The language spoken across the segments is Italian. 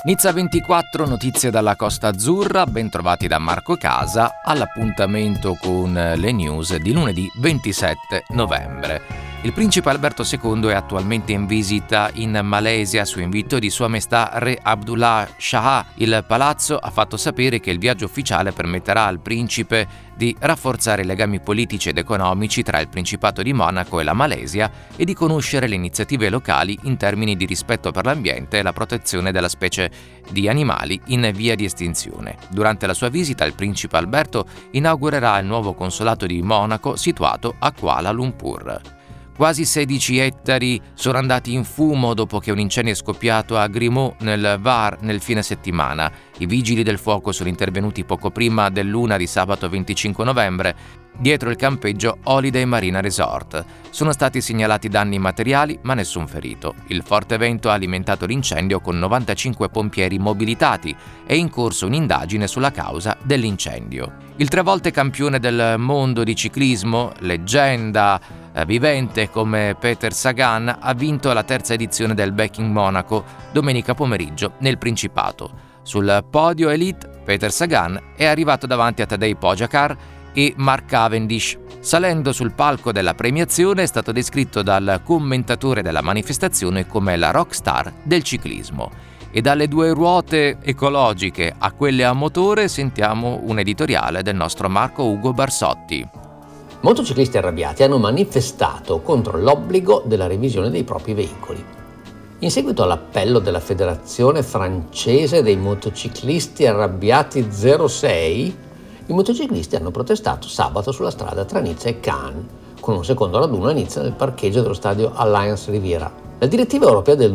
Nizza 24, notizie dalla Costa Azzurra, bentrovati da Marco Casa all'appuntamento con le news di lunedì 27 novembre. Il principe Alberto II è attualmente in visita in Malesia su invito di Sua Maestà Re Abdullah Shah. Il palazzo ha fatto sapere che il viaggio ufficiale permetterà al principe di rafforzare i legami politici ed economici tra il Principato di Monaco e la Malesia e di conoscere le iniziative locali in termini di rispetto per l'ambiente e la protezione della specie di animali in via di estinzione. Durante la sua visita il principe Alberto inaugurerà il nuovo consolato di Monaco situato a Kuala Lumpur. Quasi 16 ettari sono andati in fumo dopo che un incendio è scoppiato a Grimaud nel Var nel fine settimana. I vigili del fuoco sono intervenuti poco prima dell'1 di sabato 25 novembre dietro il campeggio Holiday Marina Resort. Sono stati segnalati danni materiali ma nessun ferito. Il forte vento ha alimentato l'incendio con 95 pompieri mobilitati. È in corso un'indagine sulla causa dell'incendio. Il 3 volte campione del mondo di ciclismo, leggenda vivente come Peter Sagan, ha vinto la terza edizione del Backing Monaco domenica pomeriggio nel Principato. Sul podio Elite, Peter Sagan è arrivato davanti a Tadej Pogačar e Mark Cavendish. Salendo sul palco della premiazione è stato descritto dal commentatore della manifestazione come la rockstar del ciclismo. E dalle due ruote ecologiche a quelle a motore sentiamo un editoriale del nostro Marco Ugo Barsotti. Motociclisti arrabbiati hanno manifestato contro l'obbligo della revisione dei propri veicoli. In seguito all'appello della Federazione francese dei motociclisti arrabbiati 06, i motociclisti hanno protestato sabato sulla strada tra Nizza e Cannes, con un secondo raduno a Nizza nel parcheggio dello stadio Allianz Riviera. La direttiva europea del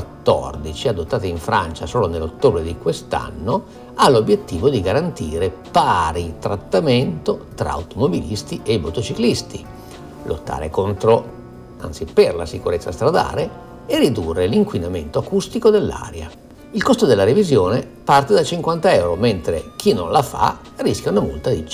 2014, adottata in Francia solo nell'ottobre di quest'anno, ha l'obiettivo di garantire pari trattamento tra automobilisti e motociclisti, lottare per la sicurezza stradale e ridurre l'inquinamento acustico dell'aria. Il costo della revisione parte da 50 euro, mentre chi non la fa rischia una multa di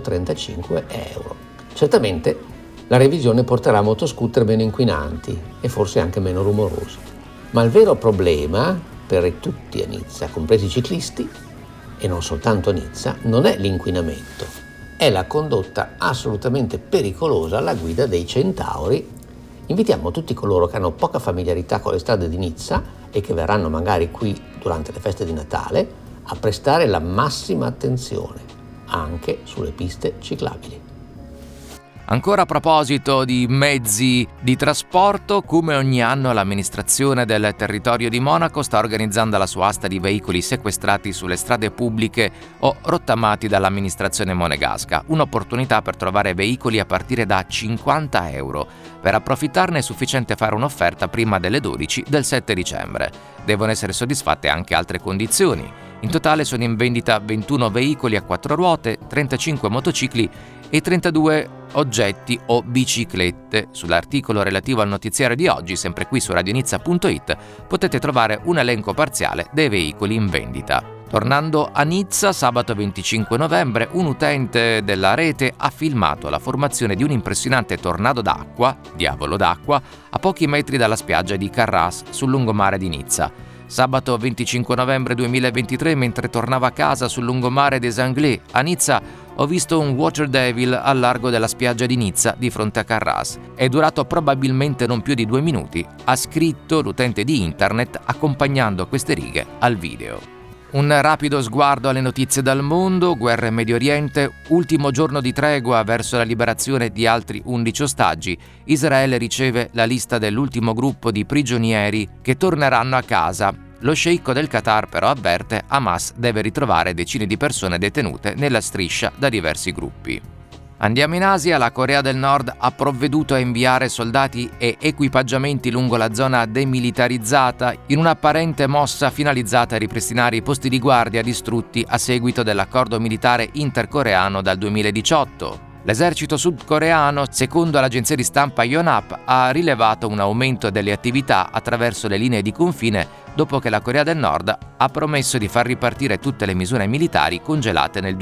135 euro. Certamente la revisione porterà motoscooter meno inquinanti e forse anche meno rumorosi. Ma il vero problema per tutti a Nizza, compresi i ciclisti, e non soltanto a Nizza, non è l'inquinamento, è la condotta assolutamente pericolosa alla guida dei centauri. Invitiamo tutti coloro che hanno poca familiarità con le strade di Nizza e che verranno magari qui durante le feste di Natale a prestare la massima attenzione anche sulle piste ciclabili. Ancora a proposito di mezzi di trasporto, come ogni anno l'amministrazione del territorio di Monaco sta organizzando la sua asta di veicoli sequestrati sulle strade pubbliche o rottamati dall'amministrazione monegasca, un'opportunità per trovare veicoli a partire da 50 euro. Per approfittarne è sufficiente fare un'offerta prima delle 12 del 7 dicembre. Devono essere soddisfatte anche altre condizioni. In totale sono in vendita 21 veicoli a 4 ruote, 35 motocicli e 32 oggetti o biciclette. Sull'articolo relativo al notiziario di oggi, sempre qui su radionizza.it, potete trovare un elenco parziale dei veicoli in vendita. Tornando a Nizza, sabato 25 novembre, un utente della rete ha filmato la formazione di un impressionante tornado d'acqua, diavolo d'acqua, a pochi metri dalla spiaggia di Carras, sul lungomare di Nizza. Sabato 25 novembre 2023, mentre tornavo a casa sul lungomare des Anglais a Nizza, ho visto un water devil al largo della spiaggia di Nizza di fronte a Carras. È durato probabilmente non più di 2 minuti, ha scritto l'utente di internet accompagnando queste righe al video. Un rapido sguardo alle notizie dal mondo, guerra in Medio Oriente, ultimo giorno di tregua verso la liberazione di altri 11 ostaggi. Israele riceve la lista dell'ultimo gruppo di prigionieri che torneranno a casa. Lo sceicco del Qatar però avverte Hamas deve ritrovare decine di persone detenute nella striscia da diversi gruppi. Andiamo in Asia, la Corea del Nord ha provveduto a inviare soldati e equipaggiamenti lungo la zona demilitarizzata in un'apparente mossa finalizzata a ripristinare i posti di guardia distrutti a seguito dell'accordo militare intercoreano dal 2018. L'esercito sudcoreano, secondo l'agenzia di stampa Yonhap, ha rilevato un aumento delle attività attraverso le linee di confine dopo che la Corea del Nord ha promesso di far ripartire tutte le misure militari congelate nel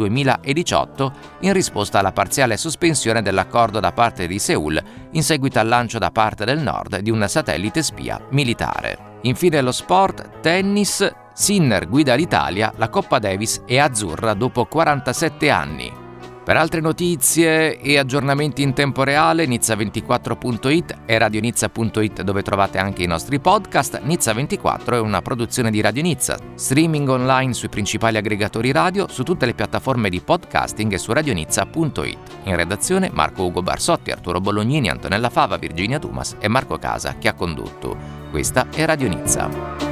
2018 in risposta alla parziale sospensione dell'accordo da parte di Seul in seguito al lancio da parte del Nord di un satellite spia militare. Infine lo sport, tennis. Sinner guida l'Italia, la Coppa Davis è azzurra dopo 47 anni. Per altre notizie e aggiornamenti in tempo reale, Nizza24.it e radionizza.it, dove trovate anche i nostri podcast. Nizza24 è una produzione di Radio Nizza, streaming online sui principali aggregatori radio, su tutte le piattaforme di podcasting e su radionizza.it. In redazione Marco Ugo Barsotti, Arturo Bolognini, Antonella Fava, Virginia Dumas e Marco Casa, che ha condotto. Questa è Radio Nizza.